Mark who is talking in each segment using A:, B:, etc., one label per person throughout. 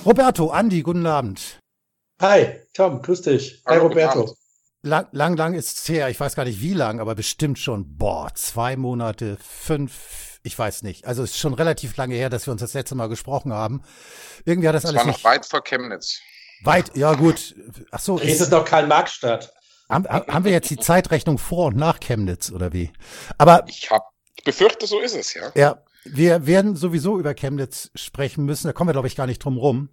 A: Roberto, Andi, guten Abend.
B: Hi, Tom, grüß dich. Hi,
C: Hallo,
B: Roberto.
A: Lang ist es her. Ich weiß gar nicht, wie lang, aber bestimmt schon, 2 Monate, 5, ich weiß nicht. Also es ist schon relativ lange her, dass wir uns das letzte Mal gesprochen haben. Irgendwie hat das
C: Das
A: alles
C: war noch
A: nicht
C: weit vor Chemnitz.
A: weit, ja gut. Ach so,
B: Hier ist es noch Karl-Marx-Stadt.
A: haben wir jetzt die Zeitrechnung vor und nach Chemnitz oder wie? Aber
C: Ich befürchte, so ist es, ja.
A: ja, wir werden sowieso über Chemnitz sprechen müssen. Da kommen wir, glaube ich, gar nicht drum rum.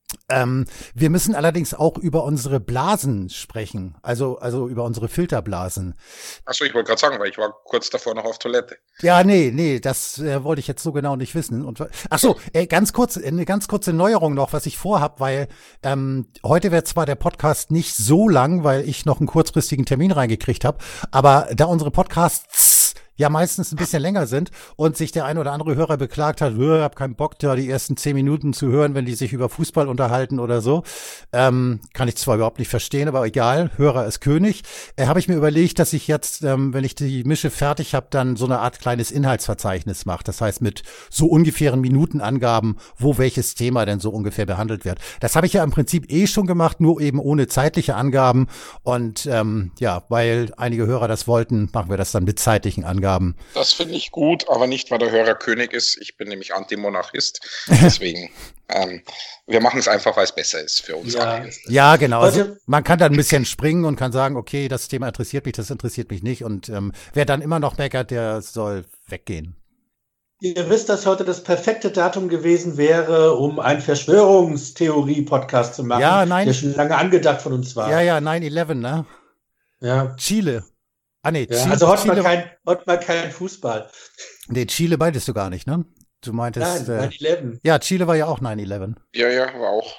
A: Wir müssen allerdings auch über unsere Blasen sprechen, also über unsere Filterblasen.
C: Achso, ich wollte gerade sagen, weil ich war kurz davor noch auf Toilette.
A: Ja, nee, das wollte ich jetzt so genau nicht wissen. Und ach so, eine ganz kurze Neuerung noch, was ich vorhab, weil heute wird zwar der Podcast nicht so lang, weil ich noch einen kurzfristigen Termin reingekriegt habe, aber da unsere Podcasts ja meistens ein bisschen länger sind und sich der ein oder andere Hörer beklagt hat, ich hab keinen Bock, da die ersten 10 Minuten zu hören, wenn die sich über Fußball unterhalten oder so. Kann ich zwar überhaupt nicht verstehen, aber egal, Hörer ist König. Habe ich mir überlegt, dass ich jetzt, wenn ich die Mische fertig habe, dann so eine Art kleines Inhaltsverzeichnis mache. Das heißt mit so ungefähren Minutenangaben, wo welches Thema denn so ungefähr behandelt wird. Das habe ich ja im Prinzip schon gemacht, nur eben ohne zeitliche Angaben. Und ja, weil einige Hörer das wollten, machen wir das dann mit zeitlichen Angaben.
C: Das finde ich gut, aber nicht, weil der Hörer König ist. Ich bin nämlich Antimonarchist. Deswegen, wir machen es einfach, weil es besser ist für uns alle.
A: Ja, genau. Also, man kann dann ein bisschen springen und kann sagen, okay, das Thema interessiert mich, das interessiert mich nicht. Und wer dann immer noch meckert, der soll weggehen.
B: Ihr wisst, dass heute das perfekte Datum gewesen wäre, um einen Verschwörungstheorie-Podcast zu machen,
A: ja, nein,
B: der schon lange angedacht von uns war.
A: Ja, 9/11, ne?
B: Ja.
A: Chile. Ah, nee,
B: Ja,
A: Chile,
B: also heute
A: Chile,
B: mal kein Fußball.
A: Nee, Chile meintest du gar nicht, ne? Du meintest.
B: Nein, 9/11.
A: Ja, Chile war ja auch 9/11.
C: Ja, war auch.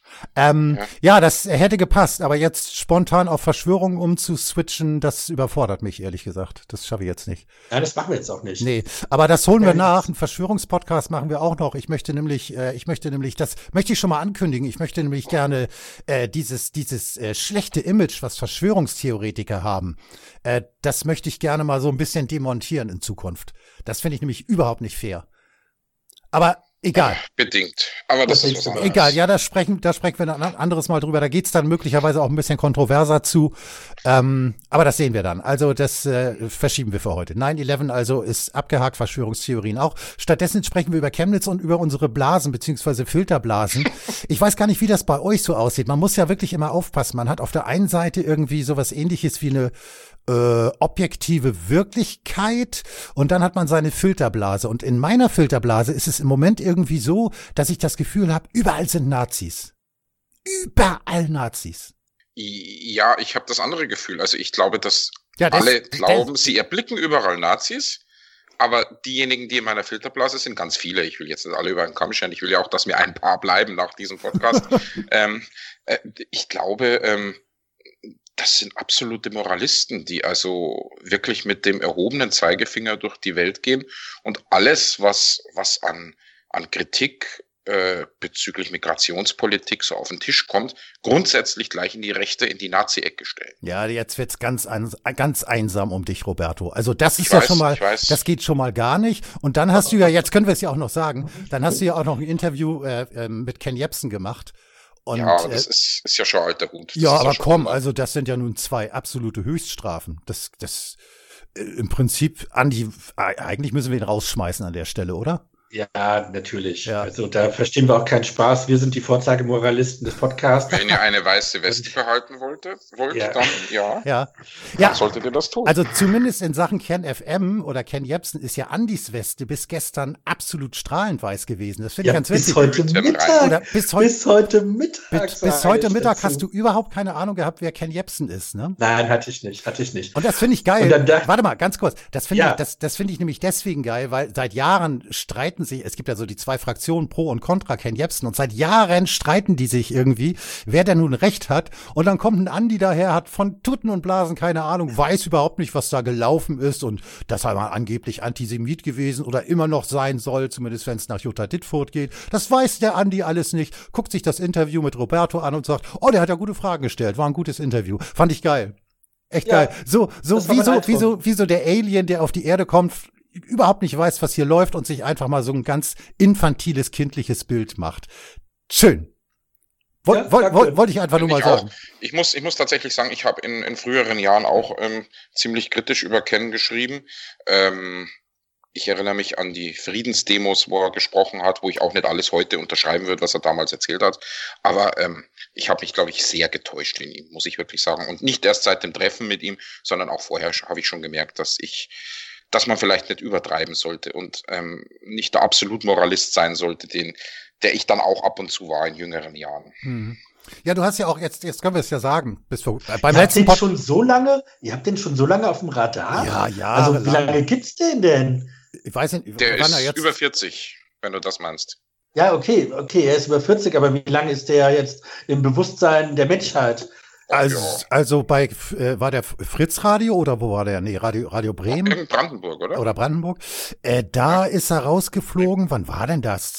A: Ja, das hätte gepasst, aber jetzt spontan auf Verschwörungen umzuswitchen, das überfordert mich, ehrlich gesagt. Das schaffe ich jetzt nicht.
B: Ja, das machen wir jetzt auch nicht.
A: Nee, aber das holen wir nach. Einen Verschwörungspodcast machen wir auch noch. Ich möchte nämlich, das möchte ich schon mal ankündigen. Ich möchte nämlich gerne dieses schlechte Image, was Verschwörungstheoretiker haben, das möchte ich gerne mal so ein bisschen demontieren in Zukunft. Das finde ich nämlich überhaupt nicht fair. Aber egal.
C: Bedingt. Aber das ist was anderes.
A: Egal, ja, da sprechen wir ein anderes Mal drüber. Da geht's dann möglicherweise auch ein bisschen kontroverser zu. Aber das sehen wir dann. Also das verschieben wir für heute. 9/11 also ist abgehakt, Verschwörungstheorien auch. Stattdessen sprechen wir über Chemnitz und über unsere Blasen beziehungsweise Filterblasen. Ich weiß gar nicht, wie das bei euch so aussieht. Man muss ja wirklich immer aufpassen. Man hat auf der einen Seite irgendwie sowas Ähnliches wie eine objektive Wirklichkeit und dann hat man seine Filterblase. Und in meiner Filterblase ist es im Moment irgendwie so, dass ich das Gefühl habe, überall sind Nazis. Überall Nazis.
C: Ja, ich habe das andere Gefühl. Also ich glaube, dass
A: Ja,
C: alle glauben, sie erblicken überall Nazis. Aber diejenigen, die in meiner Filterblase sind, ganz viele. Ich will jetzt nicht alle über den Kamm scheren. Ich will ja auch, dass mir ein paar bleiben nach diesem Podcast. Ich glaube, das sind absolute Moralisten, die also wirklich mit dem erhobenen Zeigefinger durch die Welt gehen und alles, was an Kritik bezüglich Migrationspolitik so auf den Tisch kommt, grundsätzlich gleich in die Nazi-Ecke stellen.
A: Ja, jetzt wird's ganz einsam um dich, Roberto. Also das ist ja schon mal, das geht schon mal gar nicht. Und dann hast du ja, jetzt können wir es ja auch noch sagen, dann hast du ja auch noch ein Interview mit Ken Jebsen gemacht. Und,
C: ja, das ist ja schon alter Hut.
A: Ja, aber komm, also das sind ja nun 2 absolute Höchststrafen. Das im Prinzip, Andi, eigentlich müssen wir ihn rausschmeißen an der Stelle, oder?
B: Ja, natürlich.
A: Ja.
B: Also da verstehen wir auch keinen Spaß. Wir sind die Vorzeigemoralisten des Podcasts.
C: Wenn ihr eine weiße Weste behalten wollt, dann
A: ja,
C: solltet ihr das tun.
A: Also zumindest in Sachen Ken FM oder Ken Jebsen ist ja Andis Weste bis gestern absolut strahlend weiß gewesen. Das finde ich ganz witzig.
B: Bis heute Mittag.
A: Oder bis heute Mittag. Bis heute Mittag
B: dazu.
A: hast du überhaupt keine Ahnung gehabt, wer Ken Jebsen ist, ne?
B: Nein, hatte ich nicht.
A: Und das finde ich geil. Warte mal, ganz kurz. Das finde ich nämlich deswegen geil, weil seit Jahren streiten sich, es gibt ja so die 2 Fraktionen Pro und Contra Ken Jebsen und seit Jahren streiten die sich irgendwie, wer denn nun recht hat. Und dann kommt ein Andi daher, hat von Tutten und Blasen keine Ahnung, weiß überhaupt nicht, was da gelaufen ist und das sei mal angeblich Antisemit gewesen oder immer noch sein soll, zumindest wenn es nach Jutta Dittfurt geht. Das weiß der Andi alles nicht, guckt sich das Interview mit Roberto an und sagt, oh, der hat ja gute Fragen gestellt, war ein gutes Interview. Fand ich geil. Echt geil. So wie so der Alien, der auf die Erde kommt, überhaupt nicht weiß, was hier läuft und sich einfach mal so ein ganz infantiles, kindliches Bild macht. Schön. Wollte ich einfach nur mal sagen.
C: Ich muss tatsächlich sagen, ich habe in früheren Jahren auch ziemlich kritisch über Ken geschrieben. Ich erinnere mich an die Friedensdemos, wo er gesprochen hat, wo ich auch nicht alles heute unterschreiben würde, was er damals erzählt hat. Aber ich habe mich, glaube ich, sehr getäuscht in ihm, muss ich wirklich sagen. Und nicht erst seit dem Treffen mit ihm, sondern auch vorher habe ich schon gemerkt, dass man vielleicht nicht übertreiben sollte und nicht der Absolutmoralist sein sollte, der ich dann auch ab und zu war in jüngeren Jahren.
A: Hm. Ja, du hast ja auch jetzt können wir es ja sagen,
B: beim letzten Ihr habt den schon so lange auf dem Radar?
A: Ja.
B: Also wie lange gibt's den denn?
A: Ich weiß nicht,
C: der ist jetzt über 40, wenn du das meinst.
B: Ja, okay, er ist über 40, aber wie lange ist der jetzt im Bewusstsein der Menschheit?
A: Also war der Fritz Radio oder wo war der? Nee, Radio Bremen.
C: In Brandenburg, oder?
A: Oder Brandenburg. Da ist er rausgeflogen. Wann war denn das?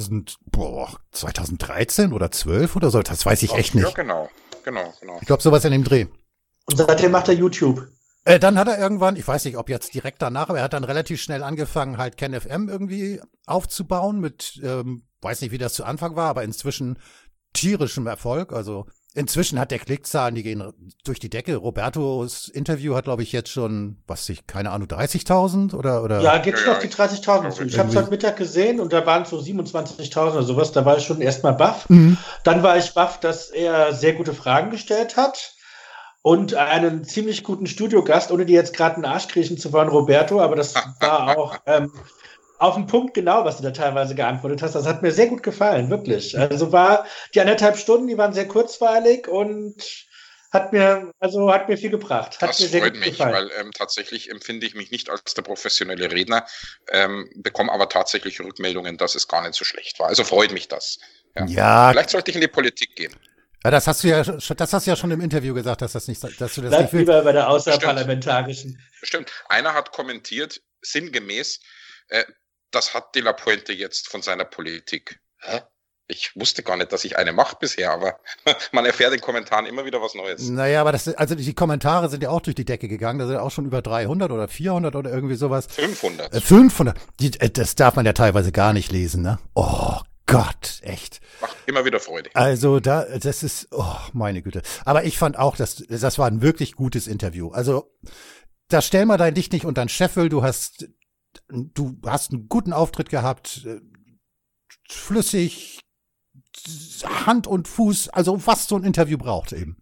A: 2013 oder 12 oder so? Das weiß ich echt nicht.
C: Ja, genau.
A: Ich glaube, sowas in dem Dreh.
B: Und seitdem macht er YouTube.
A: Dann hat er irgendwann, ich weiß nicht, ob jetzt direkt danach, aber er hat dann relativ schnell angefangen, halt Ken FM irgendwie aufzubauen mit, weiß nicht, wie das zu Anfang war, aber inzwischen tierischem Erfolg. Also inzwischen hat der Klickzahlen, die gehen durch die Decke. Robertos Interview hat, glaube ich, jetzt schon, keine Ahnung, 30.000 oder?
B: Ja, geht schon auf die 30.000 zu. Ich habe es heute Mittag gesehen und da waren es so 27.000 oder sowas. Da war ich schon erstmal baff. Mhm. Dann war ich baff, dass er sehr gute Fragen gestellt hat. Und einen ziemlich guten Studiogast, ohne dir jetzt gerade einen Arsch kriechen zu wollen, Roberto, aber das war auch auf den Punkt genau, was du da teilweise geantwortet hast. Das hat mir sehr gut gefallen, wirklich. Also die 1,5 Stunden, die waren sehr kurzweilig und hat mir viel gebracht.
C: Das freut mich, weil tatsächlich empfinde ich mich nicht als der professionelle Redner, bekomme aber tatsächlich Rückmeldungen, dass es gar nicht so schlecht war. Also freut mich das. Ja. Vielleicht sollte ich in die Politik gehen.
A: Ja, das hast du ja schon im Interview gesagt, dass du das nicht willst.
B: Lieber bei der außerparlamentarischen.
C: Stimmt. Einer hat kommentiert, sinngemäß, das hat De La Puente jetzt von seiner Politik. Hä? Ich wusste gar nicht, dass ich eine mache bisher, aber man erfährt in Kommentaren immer wieder was Neues.
A: Naja, aber die Kommentare sind ja auch durch die Decke gegangen. Da sind auch schon über 300 oder 400 oder irgendwie sowas.
C: 500.
A: 500. Das darf man ja teilweise gar nicht lesen, ne? Oh Gott, echt.
C: Macht immer wieder Freude.
A: Also das ist, oh meine Güte. Aber ich fand auch, das war ein wirklich gutes Interview. Also da stell mal dein Licht nicht unter den Scheffel. Du hast einen guten Auftritt gehabt, flüssig, Hand und Fuß, also was so ein Interview braucht eben.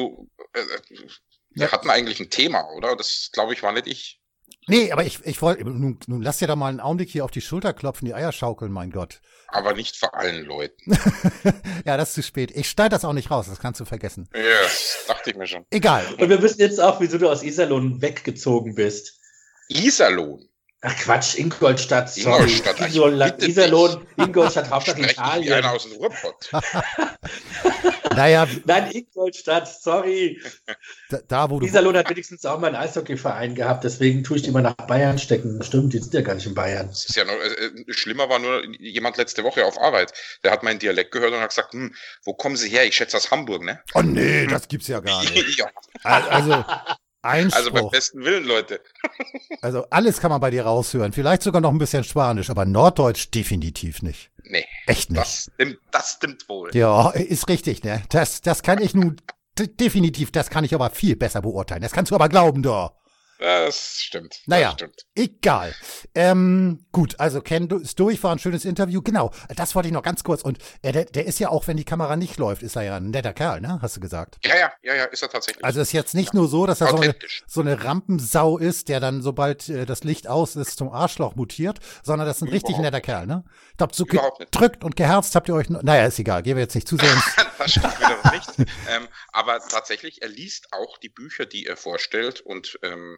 C: Wir hatten eigentlich ein Thema, oder? Das, glaube ich, war nicht ich.
A: Nee, aber ich wollte, nun lass dir da mal einen Augenblick hier auf die Schulter klopfen, die Eier schaukeln, mein Gott.
C: Aber nicht vor allen Leuten.
A: Ja, das ist zu spät. Ich schneide das auch nicht raus, das kannst du vergessen.
C: Ja, das dachte ich mir schon.
A: Egal.
B: Und wir wissen jetzt auch, wieso du aus Iserlohn weggezogen bist.
C: Iserlohn?
B: Ach Quatsch, Ingolstadt, sorry. Iserlohn, Ingolstadt, Hauptstadt Italien.
C: Einer aus dem Ruhrpott.
A: Naja.
B: Nein, Ingolstadt, sorry.
A: Iserlohn
B: hat wenigstens auch mal einen Eishockeyverein gehabt, deswegen tue ich die mal nach Bayern stecken. Stimmt, die sind ja gar nicht in Bayern.
C: Das ist ja noch, schlimmer war nur jemand letzte Woche auf Arbeit. Der hat meinen Dialekt gehört und hat gesagt, wo kommen Sie her? Ich schätze aus Hamburg, ne?
A: Oh nee, das gibt's ja gar nicht.
C: Ja.
A: Also Einspruch.
C: Also beim besten Willen, Leute.
A: Also alles kann man bei dir raushören. Vielleicht sogar noch ein bisschen Spanisch, aber Norddeutsch definitiv nicht.
C: Nee.
A: Echt nicht.
C: Das stimmt wohl.
A: Ja, ist richtig, ne? Das kann ich nun definitiv, das kann ich aber viel besser beurteilen. Das kannst du aber glauben, doch.
C: Das stimmt.
A: Naja,
C: das stimmt.
A: Egal. Gut, also Ken ist durch, war ein schönes Interview. Genau, das wollte ich noch ganz kurz. Und der ist ja auch, wenn die Kamera nicht läuft, ist er ja ein netter Kerl, ne? Hast du gesagt?
C: Ja, ist er tatsächlich.
A: Also ist jetzt nicht nur so, dass er so eine Rampensau ist, der dann, sobald das Licht aus ist, zum Arschloch mutiert, sondern das ist ein richtig netter Kerl, ne? Ich glaube, so gedrückt und geherzt habt ihr euch, naja, ist egal, gehen wir jetzt nicht zu sehr ins...
C: Das stimmt wieder nicht. Aber tatsächlich, er liest auch die Bücher, die er vorstellt und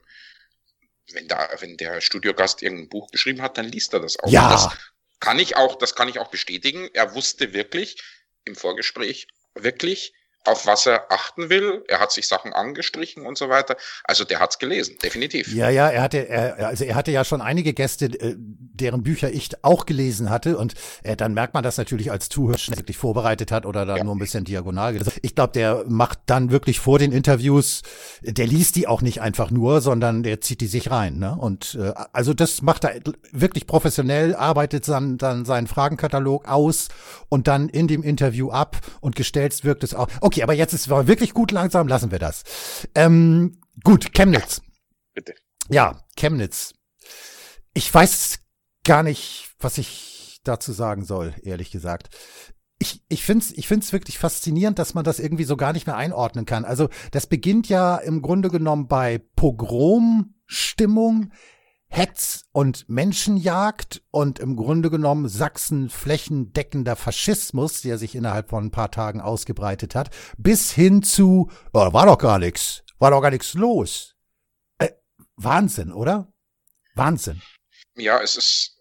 C: wenn der Studiogast irgendein Buch geschrieben hat, dann liest er das auch.
A: Ja.
C: Das kann ich auch bestätigen. Er wusste wirklich im Vorgespräch auf was er achten will. Er hat sich Sachen angestrichen und so weiter. Also der hat's gelesen, definitiv.
A: Ja, er hatte ja schon einige Gäste, deren Bücher ich auch gelesen hatte, und dann merkt man das natürlich als Zuhörer wirklich vorbereitet hat oder dann nur ein bisschen diagonal gelesen. Ich glaube, der macht dann wirklich vor den Interviews, der liest die auch nicht einfach nur, sondern der zieht die sich rein, ne? Und also das macht er wirklich professionell, arbeitet dann seinen Fragenkatalog aus und dann in dem Interview ab, und gestellt wirkt es auch. Okay, aber jetzt ist es wirklich gut, langsam lassen wir das. Gut, Chemnitz.
C: Bitte.
A: Ja, Chemnitz. Ich weiß gar nicht, was ich dazu sagen soll, ehrlich gesagt. Ich find's wirklich faszinierend, dass man das irgendwie so gar nicht mehr einordnen kann. Also das beginnt ja im Grunde genommen bei Pogromstimmung, Hetz und Menschenjagd und im Grunde genommen Sachsen flächendeckender Faschismus, der sich innerhalb von ein paar Tagen ausgebreitet hat, bis hin zu, war doch gar nichts los. Wahnsinn, oder? Wahnsinn.
C: Ja, es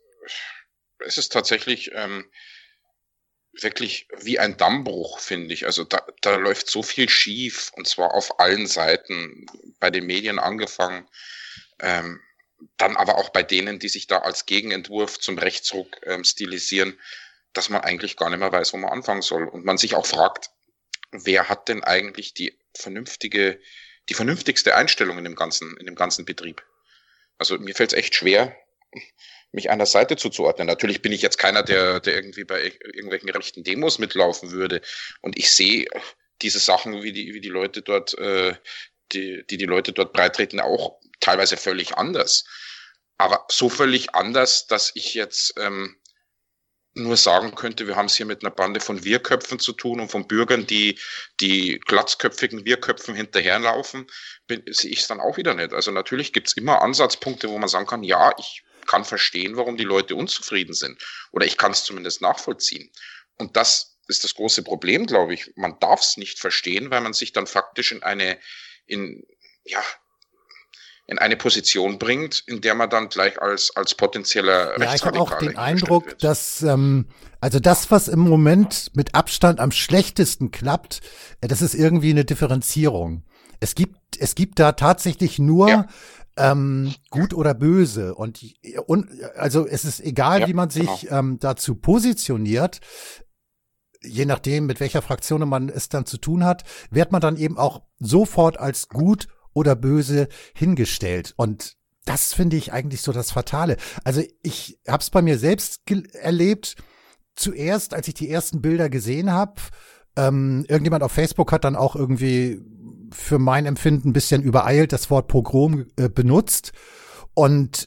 C: ist tatsächlich wirklich wie ein Dammbruch, finde ich. Also da läuft so viel schief, und zwar auf allen Seiten, bei den Medien angefangen, dann aber auch bei denen, die sich da als Gegenentwurf zum Rechtsruck stilisieren, dass man eigentlich gar nicht mehr weiß, wo man anfangen soll. Und man sich auch fragt, wer hat denn eigentlich die vernünftigste Einstellung in dem ganzen Betrieb? Also mir fällt es echt schwer, mich einer Seite zuzuordnen. Natürlich bin ich jetzt keiner, der irgendwie bei irgendwelchen rechten Demos mitlaufen würde. Und ich sehe diese Sachen, wie die Leute dort, die Leute dort breitreten, auch teilweise völlig anders. Aber so völlig anders, dass ich jetzt nur sagen könnte, wir haben es hier mit einer Bande von Wirrköpfen zu tun und von Bürgern, die glatzköpfigen Wirrköpfen hinterherlaufen, sehe ich es dann auch wieder nicht. Also natürlich gibt es immer Ansatzpunkte, wo man sagen kann, ja, ich kann verstehen, warum die Leute unzufrieden sind. Oder ich kann es zumindest nachvollziehen. Und das ist das große Problem, glaube ich. Man darf es nicht verstehen, weil man sich dann faktisch in eine Position bringt, in der man dann gleich als potenzieller Rechtsradikaler.
A: Ich habe auch den Eindruck, dass also das, was im Moment mit Abstand am schlechtesten klappt, das ist irgendwie eine Differenzierung. Es gibt da tatsächlich nur gut oder böse, und also es ist egal, wie man sich dazu positioniert. Je nachdem, mit welcher Fraktion man es dann zu tun hat, wird man dann eben auch sofort als gut oder böse hingestellt. Und das finde ich eigentlich so das Fatale. Also ich habe es bei mir selbst erlebt. Zuerst, als ich die ersten Bilder gesehen habe, irgendjemand auf Facebook hat dann auch irgendwie für mein Empfinden ein bisschen übereilt das Wort Pogrom benutzt. Und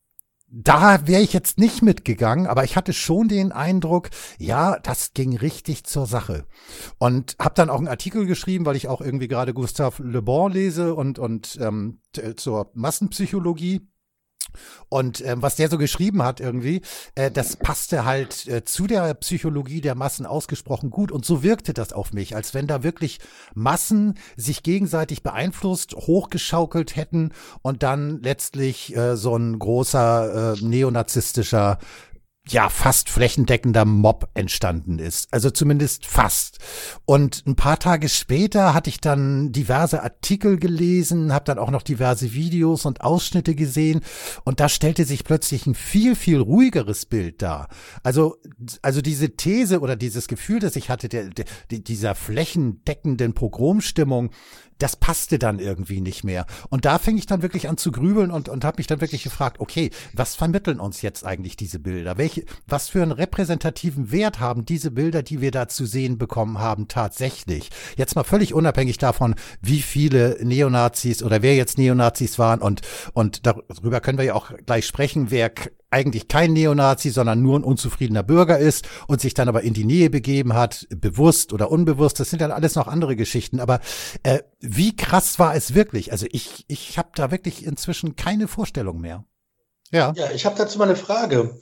A: da wäre ich jetzt nicht mitgegangen, aber ich hatte schon den Eindruck, ja, das ging richtig zur Sache. Und habe dann auch einen Artikel geschrieben, weil ich auch irgendwie gerade Gustave Le Bon lese und zur Massenpsychologie. Und was der so geschrieben hat irgendwie, das passte halt zu der Psychologie der Massen ausgesprochen gut. Und so wirkte das auf mich, als wenn da wirklich Massen sich gegenseitig beeinflusst, hochgeschaukelt hätten und dann letztlich so ein großer neonazistischer, ja, fast flächendeckender Mob entstanden ist. Also zumindest fast. Und ein paar Tage später hatte ich dann diverse Artikel gelesen, habe dann auch noch diverse Videos und Ausschnitte gesehen, und da stellte sich plötzlich ein viel, viel ruhigeres Bild dar. Also diese These oder dieses Gefühl, das ich hatte, dieser flächendeckenden Pogromstimmung, das passte dann irgendwie nicht mehr. Und da fing ich dann wirklich an zu grübeln und habe mich dann wirklich gefragt, okay, was vermitteln uns jetzt eigentlich diese Bilder? Was für einen repräsentativen Wert haben diese Bilder, die wir da zu sehen bekommen haben, tatsächlich? Jetzt mal völlig unabhängig davon, wie viele Neonazis oder wer jetzt Neonazis waren, und darüber können wir ja auch gleich sprechen, wer eigentlich kein Neonazi, sondern nur ein unzufriedener Bürger ist und sich dann aber in die Nähe begeben hat, bewusst oder unbewusst. Das sind dann alles noch andere Geschichten. Aber wie krass war es wirklich? Also ich habe da wirklich inzwischen keine Vorstellung mehr. Ja,
B: ich habe dazu mal eine Frage.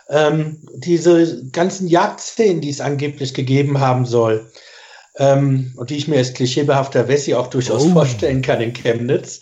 B: Diese ganzen Jagdszenen, die es angeblich gegeben haben soll, und die ich mir als klischeebehafter Wessi auch durchaus vorstellen kann in Chemnitz,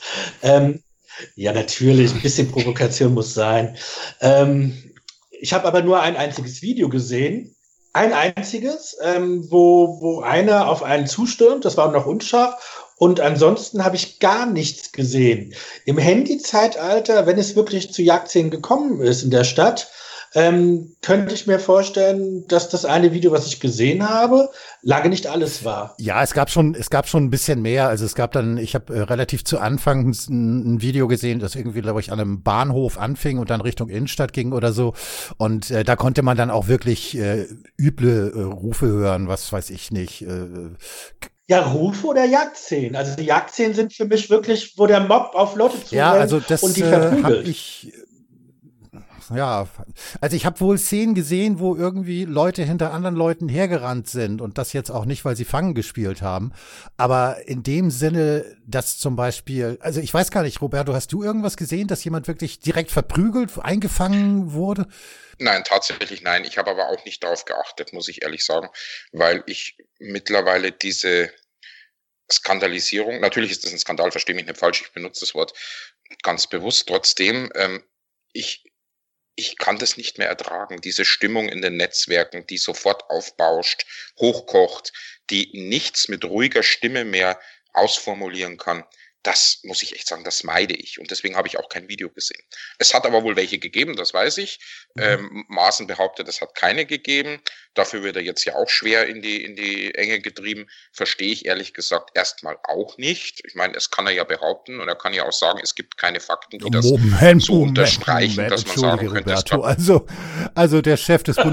B: ja, natürlich, ein bisschen Provokation muss sein. Ich habe aber nur ein einziges Video gesehen, Ein einziges, wo einer auf einen zustürmt, das war noch unscharf. Und ansonsten habe ich gar nichts gesehen. Im Handy-Zeitalter, wenn es wirklich zu Jagdszenen gekommen ist in der Stadt, könnte ich mir vorstellen, dass das eine Video, was ich gesehen habe, lange nicht alles war.
A: Ja, es gab schon ein bisschen mehr. Also es gab dann, ich habe relativ zu Anfang ein Video gesehen, das irgendwie, glaube ich, an einem Bahnhof anfing und dann Richtung Innenstadt ging oder so. Und da konnte man dann auch wirklich üble Rufe hören, was weiß ich nicht.
B: Ja, Rufe oder Jagdszenen. Also die Jagdszenen sind für mich wirklich, wo der Mob auf Leute zurennt
A: ja, also das,
B: und die verprügelt.
A: Also ich habe wohl Szenen gesehen, wo irgendwie Leute hinter anderen Leuten hergerannt sind und das jetzt auch nicht, weil sie Fangen gespielt haben, aber in dem Sinne, dass zum Beispiel, also ich weiß gar nicht, Roberto, hast du irgendwas gesehen, dass jemand wirklich direkt verprügelt, eingefangen wurde?
C: Nein, tatsächlich nein. Ich habe aber auch nicht darauf geachtet, muss ich ehrlich sagen, weil ich mittlerweile diese Skandalisierung, natürlich ist das ein Skandal, verstehe mich nicht falsch, ich benutze das Wort ganz bewusst, trotzdem, ich kann das nicht mehr ertragen, diese Stimmung in den Netzwerken, die sofort aufbauscht, hochkocht, die nichts mit ruhiger Stimme mehr ausformulieren kann. Das muss ich echt sagen, das meide ich. Und deswegen habe ich auch kein Video gesehen. Es hat aber wohl welche gegeben, das weiß ich. Maaßen behauptet, es hat keine gegeben. Dafür wird er jetzt ja auch schwer in die Enge getrieben. Verstehe ich ehrlich gesagt erstmal auch nicht. Ich meine, es kann er ja behaupten und er kann ja auch sagen, es gibt keine Fakten, die das so unterstreichen, dass man sagen könnte,
A: Roberto, also der Chef des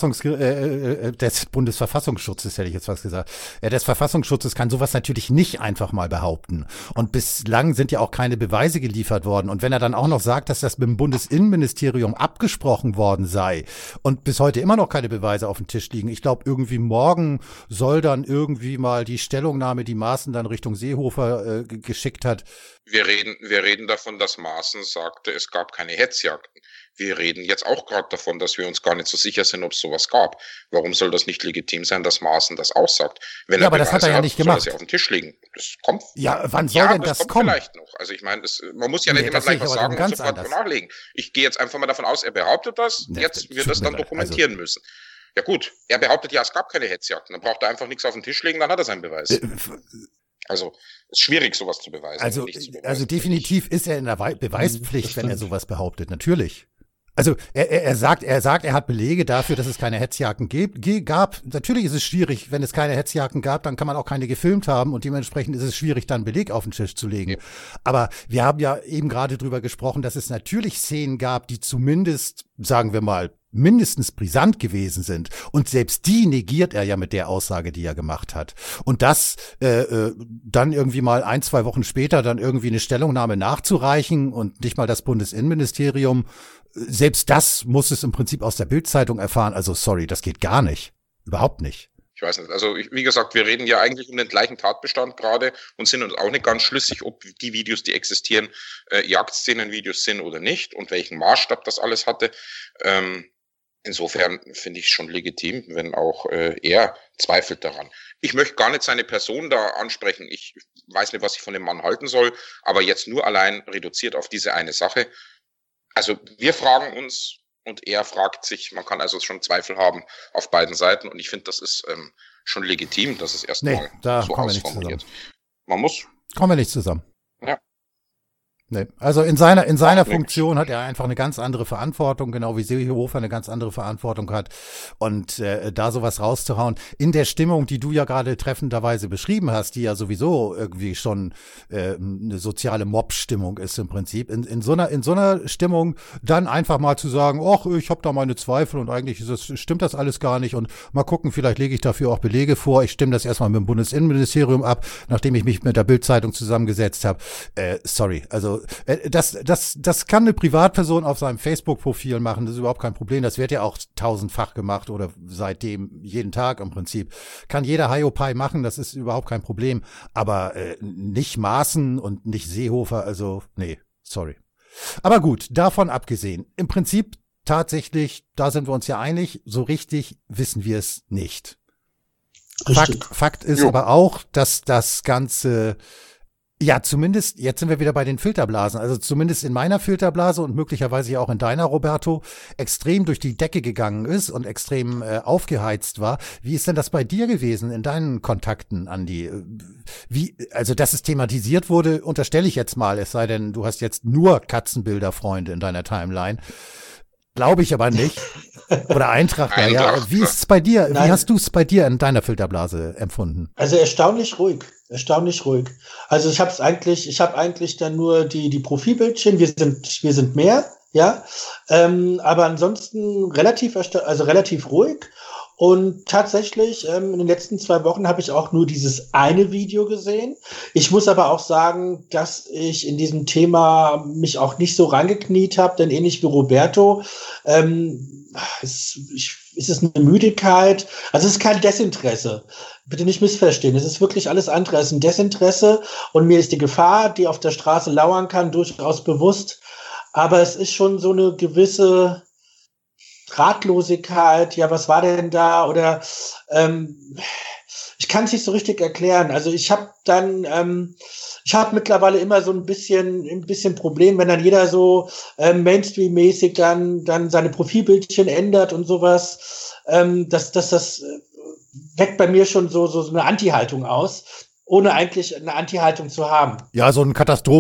A: des Bundesverfassungsschutzes, hätte ich jetzt was gesagt, des Verfassungsschutzes kann sowas natürlich nicht einfach mal behaupten. Und bislang sind ja auch keine Beweise geliefert worden. Und wenn er dann auch noch sagt, dass das mit dem Bundesinnenministerium abgesprochen worden sei und bis heute immer noch keine Beweise auf dem Tisch liegen, ich glaube, irgendwie morgen soll dann irgendwie mal die Stellungnahme, die Maaßen dann Richtung Seehofer geschickt hat.
C: Wir reden davon, dass Maaßen sagte, es gab keine Hetzjagden. Wir reden jetzt auch gerade davon, dass wir uns gar nicht so sicher sind, ob es sowas gab. Warum soll das nicht legitim sein, dass Maaßen das aussagt? Wenn
A: ja, aber das hat er ja nicht gemacht.
C: Soll das ja auf den Tisch liegen. Das kommt.
A: Ja, wann soll denn das kommen?
C: Vielleicht noch. Also ich meine, man muss ja nicht immer gleich was sagen und sofort nachlegen. Ich gehe jetzt einfach mal davon aus, er behauptet das. Jetzt wird das dann dokumentieren müssen. Ja gut, er behauptet ja, es gab keine Hetzjagden. Dann braucht er einfach nichts auf den Tisch legen, dann hat er seinen Beweis. Also es ist schwierig, sowas zu beweisen.
A: Also definitiv ist er in der Beweispflicht, wenn er sowas behauptet. Natürlich. Also er sagt, er hat Belege dafür, dass es keine Hetzjagden gab. Natürlich ist es schwierig, wenn es keine Hetzjagden gab, dann kann man auch keine gefilmt haben und dementsprechend ist es schwierig, dann Beleg auf den Tisch zu legen. Ja. Aber wir haben ja eben gerade drüber gesprochen, dass es natürlich Szenen gab, die zumindest, sagen wir mal, mindestens brisant gewesen sind. Und selbst die negiert er ja mit der Aussage, die er gemacht hat. Und das dann irgendwie mal 1-2 Wochen später dann irgendwie eine Stellungnahme nachzureichen und nicht mal das Bundesinnenministerium, selbst das muss es im Prinzip aus der Bild-Zeitung erfahren. Also sorry, das geht gar nicht. Überhaupt nicht.
C: Ich weiß nicht. Also wie gesagt, wir reden ja eigentlich um den gleichen Tatbestand gerade und sind uns auch nicht ganz schlüssig, ob die Videos, die existieren, Jagdszenen-Videos sind oder nicht und welchen Maßstab das alles hatte. Insofern finde ich es schon legitim, wenn auch er zweifelt daran. Ich möchte gar nicht seine Person da ansprechen. Ich weiß nicht, was ich von dem Mann halten soll, aber jetzt nur allein reduziert auf diese eine Sache. Also wir fragen uns und er fragt sich, man kann also schon Zweifel haben auf beiden Seiten und ich finde, das ist schon legitim, dass es erstmal so ausformuliert.
A: Kommen wir nicht zusammen.
C: Ja.
A: Nee. Also in seiner Funktion hat er einfach eine ganz andere Verantwortung, genau wie Seehofer eine ganz andere Verantwortung hat. Und da sowas rauszuhauen, in der Stimmung, die du ja gerade treffenderweise beschrieben hast, die ja sowieso irgendwie schon eine soziale Mob-Stimmung ist im Prinzip, in so einer Stimmung dann einfach mal zu sagen, ach, ich habe da meine Zweifel und eigentlich stimmt das alles gar nicht und mal gucken, vielleicht lege ich dafür auch Belege vor. Ich stimme das erstmal mit dem Bundesinnenministerium ab, nachdem ich mich mit der Bild-Zeitung zusammengesetzt habe. Sorry, also das kann eine Privatperson auf seinem Facebook-Profil machen, das ist überhaupt kein Problem. Das wird ja auch 1000-fach gemacht oder seitdem jeden Tag im Prinzip. Kann jeder Hiopai machen, das ist überhaupt kein Problem. Aber nicht Maaßen und nicht Seehofer, also nee, sorry. Aber gut, davon abgesehen, im Prinzip tatsächlich, da sind wir uns ja einig, so richtig wissen wir es nicht. Fakt ist aber auch, dass das Ganze Ja, zumindest, jetzt sind wir wieder bei den Filterblasen, also zumindest in meiner Filterblase und möglicherweise ja auch in deiner, Roberto, extrem durch die Decke gegangen ist und extrem aufgeheizt war. Wie ist denn das bei dir gewesen in deinen Kontakten, Andi? Also, dass es thematisiert wurde, unterstelle ich jetzt mal, es sei denn, du hast jetzt nur Katzenbilderfreunde in deiner Timeline. Glaube ich aber nicht. Oder Eintrachtler, ja. Wie ist es bei dir? Nein. Wie hast du es bei dir in deiner Filterblase empfunden?
B: Also erstaunlich ruhig. Also ich habe eigentlich dann nur die Profilbildchen. Wir sind mehr, ja. Aber ansonsten relativ ruhig. Und tatsächlich, in den letzten 2 Wochen habe ich auch nur dieses eine Video gesehen. Ich muss aber auch sagen, dass ich in diesem Thema mich auch nicht so reingekniet habe, denn ähnlich wie Roberto, ist es eine Müdigkeit. Also es ist kein Desinteresse. Bitte nicht missverstehen. Es ist wirklich alles andere als ein Desinteresse. Und mir ist die Gefahr, die auf der Straße lauern kann, durchaus bewusst. Aber es ist schon so eine gewisse Ratlosigkeit, ja, was war denn da? Oder ich kann es nicht so richtig erklären. Also ich habe mittlerweile immer so ein bisschen Problem, wenn dann jeder so Mainstream-mäßig dann seine Profilbildchen ändert und sowas. Das weckt bei mir schon so eine Anti-Haltung aus, ohne eigentlich eine Anti-Haltung zu haben.
A: Ja, so eine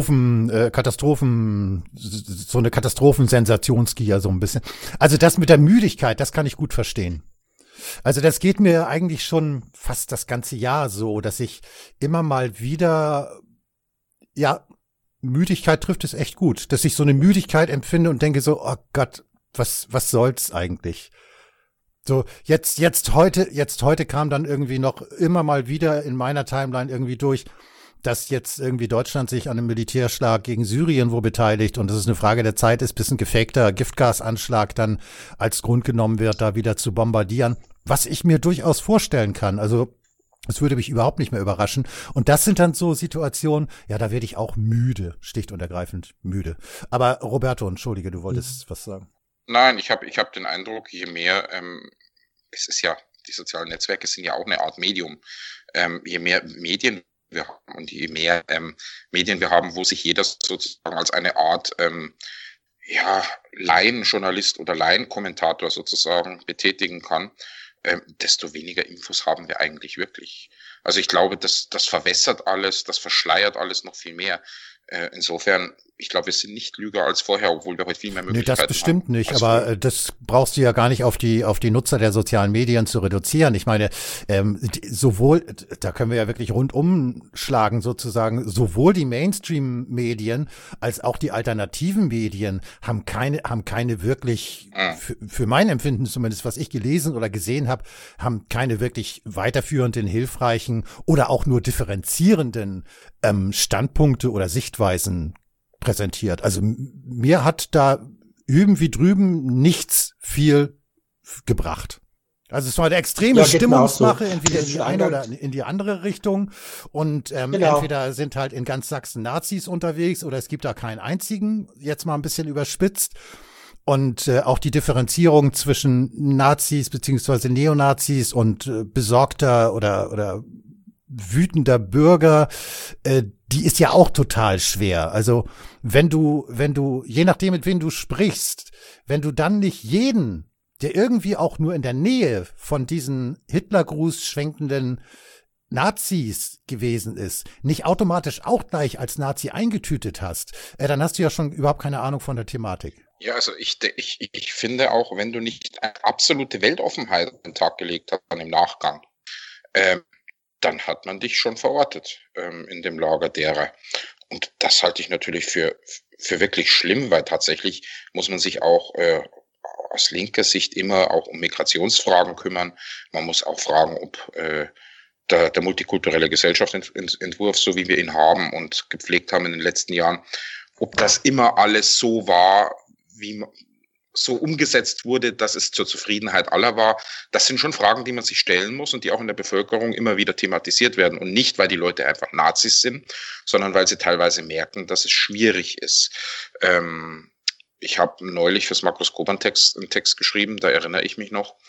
A: Katastrophensensationsgier so ein bisschen. Also das mit der Müdigkeit, das kann ich gut verstehen. Also das geht mir eigentlich schon fast das ganze Jahr so, dass ich immer mal wieder, ja, Müdigkeit trifft es echt gut, dass ich so eine Müdigkeit empfinde und denke so, oh Gott, was soll's eigentlich? So, jetzt heute kam dann irgendwie noch immer mal wieder in meiner Timeline irgendwie durch, dass jetzt irgendwie Deutschland sich an einem Militärschlag gegen Syrien wo beteiligt und dass es eine Frage der Zeit ist, bis ein gefakter Giftgasanschlag dann als Grund genommen wird, da wieder zu bombardieren, was ich mir durchaus vorstellen kann. Also es würde mich überhaupt nicht mehr überraschen. Und das sind dann so Situationen, ja, da werde ich auch müde, schlicht und ergreifend müde. Aber Roberto, entschuldige, du wolltest was sagen.
C: Nein, ich hab den Eindruck, je mehr, es ist ja, die sozialen Netzwerke sind ja auch eine Art Medium. Je mehr Medien wir haben und je mehr Medien wir haben, wo sich jeder sozusagen als eine Art Laienjournalist oder Laienkommentator sozusagen betätigen kann, desto weniger Infos haben wir eigentlich wirklich. Also ich glaube, das verwässert alles, das verschleiert alles noch viel mehr. Insofern, ich glaube, wir sind nicht klüger als vorher, obwohl wir heute viel mehr Möglichkeiten haben.
A: Nee, das bestimmt nicht, aber das brauchst du ja gar nicht auf die Nutzer der sozialen Medien zu reduzieren. Ich meine, sowohl, da können wir ja wirklich rundum schlagen sozusagen, sowohl die Mainstream-Medien als auch die alternativen Medien haben keine wirklich, für mein Empfinden zumindest, was ich gelesen oder gesehen habe, haben keine wirklich weiterführenden, hilfreichen oder auch nur differenzierenden Standpunkte oder Sichtweisen präsentiert. Also mir hat da hüben wie drüben nichts viel gebracht. Also es war eine extreme Stimmungsmache, entweder in die eine oder in die andere Richtung. Und entweder sind halt in ganz Sachsen Nazis unterwegs oder es gibt da keinen einzigen, jetzt mal ein bisschen überspitzt. Und auch die Differenzierung zwischen Nazis beziehungsweise Neonazis und besorgter oder wütender Bürger, die ist ja auch total schwer. Also wenn du, je nachdem, mit wem du sprichst, wenn du dann nicht jeden, der irgendwie auch nur in der Nähe von diesen Hitlergruß schwenkenden Nazis gewesen ist, nicht automatisch auch gleich als Nazi eingetütet hast, dann hast du ja schon überhaupt keine Ahnung von der Thematik.
C: Ja, also ich finde auch, wenn du nicht eine absolute Weltoffenheit an den Tag gelegt hast dann im Nachgang, dann hat man dich schon verortet in dem Lager derer. Und das halte ich natürlich für wirklich schlimm, weil tatsächlich muss man sich auch aus linker Sicht immer auch um Migrationsfragen kümmern. Man muss auch fragen, ob der multikulturelle Gesellschaftsentwurf, so wie wir ihn haben und gepflegt haben in den letzten Jahren, ob das immer alles so war, wie so umgesetzt wurde, dass es zur Zufriedenheit aller war. Das sind schon Fragen, die man sich stellen muss und die auch in der Bevölkerung immer wieder thematisiert werden. Und nicht, weil die Leute einfach Nazis sind, sondern weil sie teilweise merken, dass es schwierig ist. Ich habe neulich fürs Makroskop einen Text geschrieben, da erinnere ich mich noch.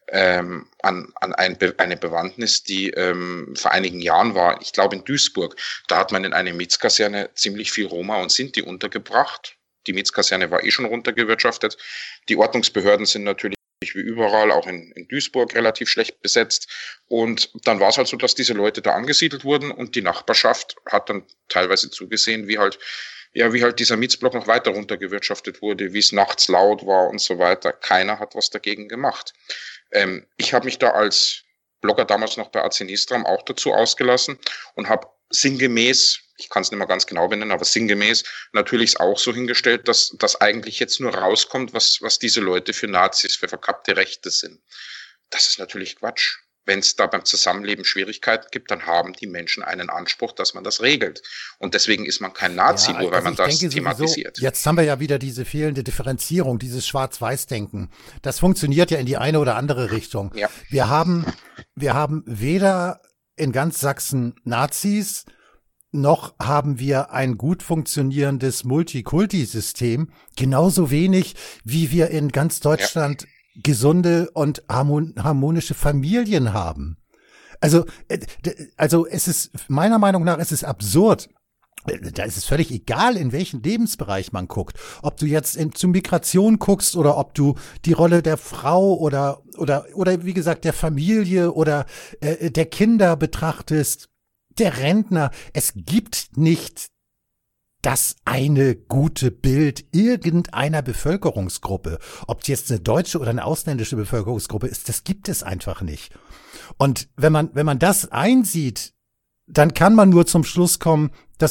C: an eine Bewandtnis, die vor einigen Jahren war, ich glaube in Duisburg. Da hat man in einer Mietskaserne ziemlich viel Roma und Sinti untergebracht. Die Mietskaserne war schon runtergewirtschaftet. Die Ordnungsbehörden sind natürlich wie überall, auch in Duisburg, relativ schlecht besetzt. Und dann war es halt so, dass diese Leute da angesiedelt wurden und die Nachbarschaft hat dann teilweise zugesehen, wie halt dieser Mietsblock noch weiter runtergewirtschaftet wurde, wie es nachts laut war und so weiter. Keiner hat was dagegen gemacht. Ich habe mich da als Blogger damals noch bei AC Nistram auch dazu ausgelassen und habe sinngemäß, ich kann es nicht mehr ganz genau benennen, aber sinngemäß natürlich auch so hingestellt, dass das eigentlich jetzt nur rauskommt, was diese Leute für Nazis, für verkappte Rechte sind. Das ist natürlich Quatsch. Wenn es da beim Zusammenleben Schwierigkeiten gibt, dann haben die Menschen einen Anspruch, dass man das regelt. Und deswegen ist man kein Nazi, nur weil man das thematisiert.
A: Sowieso, jetzt haben wir ja wieder diese fehlende Differenzierung, dieses Schwarz-Weiß-Denken. Das funktioniert ja in die eine oder andere Richtung. Ja. Wir haben weder in ganz Sachsen Nazis, noch haben wir ein gut funktionierendes Multikulti-System, genauso wenig, wie wir in ganz Deutschland gesunde und harmonische Familien haben. Also es ist, meiner Meinung nach, es ist absurd. Da ist es völlig egal, in welchen Lebensbereich man guckt. Ob du jetzt zur Migration guckst oder ob du die Rolle der Frau oder wie gesagt der Familie oder der Kinder betrachtest, der Rentner. Es gibt nicht das eine gute Bild irgendeiner Bevölkerungsgruppe. Ob es jetzt eine deutsche oder eine ausländische Bevölkerungsgruppe ist, das gibt es einfach nicht. Und wenn man das einsieht, dann kann man nur zum Schluss kommen, dass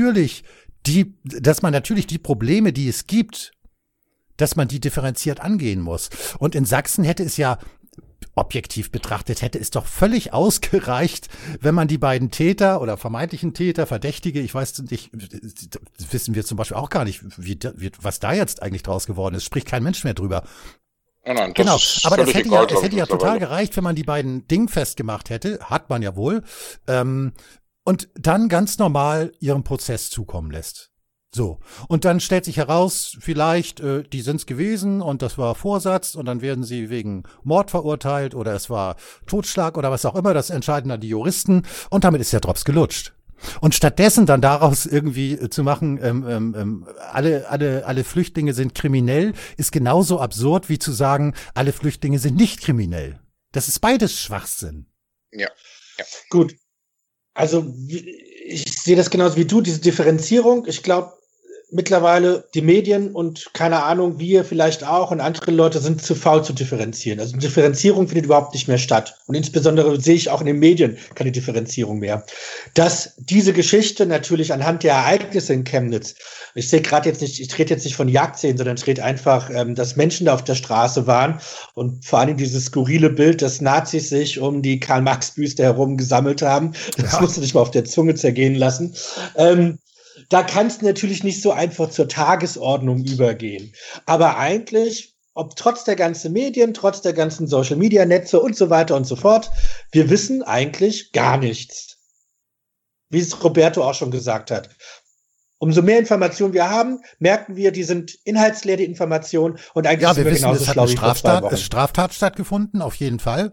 A: man natürlich die Probleme, die es gibt, dass man die differenziert angehen muss. Und in Sachsen hätte es ja objektiv betrachtet, hätte es doch völlig ausgereicht, wenn man die beiden Täter oder vermeintlichen Täter, Verdächtige, ich weiß nicht, das wissen wir zum Beispiel auch gar nicht, was da jetzt eigentlich draus geworden ist, spricht kein Mensch mehr drüber.
C: Nein,
A: genau, aber es hätte ja total gereicht, wenn man die beiden dingfest gemacht hätte, hat man ja wohl, und dann ganz normal ihren Prozess zukommen lässt. So, und dann stellt sich heraus, vielleicht, die sind's gewesen und das war Vorsatz und dann werden sie wegen Mord verurteilt oder es war Totschlag oder was auch immer, das entscheiden dann die Juristen und damit ist der Drops gelutscht. Und stattdessen dann daraus irgendwie zu machen, alle Flüchtlinge sind kriminell, ist genauso absurd wie zu sagen, alle Flüchtlinge sind nicht kriminell. Das ist beides Schwachsinn.
B: Ja. Gut. Also ich sehe das genauso wie du, diese Differenzierung. Ich glaube, mittlerweile die Medien und keine Ahnung, wir vielleicht auch und andere Leute sind zu faul zu differenzieren. Also Differenzierung findet überhaupt nicht mehr statt. Und insbesondere sehe ich auch in den Medien keine Differenzierung mehr. Dass diese Geschichte natürlich anhand der Ereignisse in Chemnitz, ich rede jetzt nicht von Jagdszenen, sondern ich rede einfach, dass Menschen da auf der Straße waren und vor allem dieses skurrile Bild, dass Nazis sich um die Karl-Marx-Büste herum gesammelt haben. Das musst du dich mal auf der Zunge zergehen lassen. Da kann es natürlich nicht so einfach zur Tagesordnung übergehen. Aber eigentlich, ob trotz der ganzen Medien, trotz der ganzen Social-Media-Netze und so weiter und so fort, wir wissen eigentlich gar nichts. Wie es Roberto auch schon gesagt hat. Umso mehr Informationen wir haben, merken wir, die sind inhaltsleer, die Informationen. Und eigentlich
A: sind wir genauso schlau wie vor 2 Wochen. Es hat eine Straftat stattgefunden, auf jeden Fall.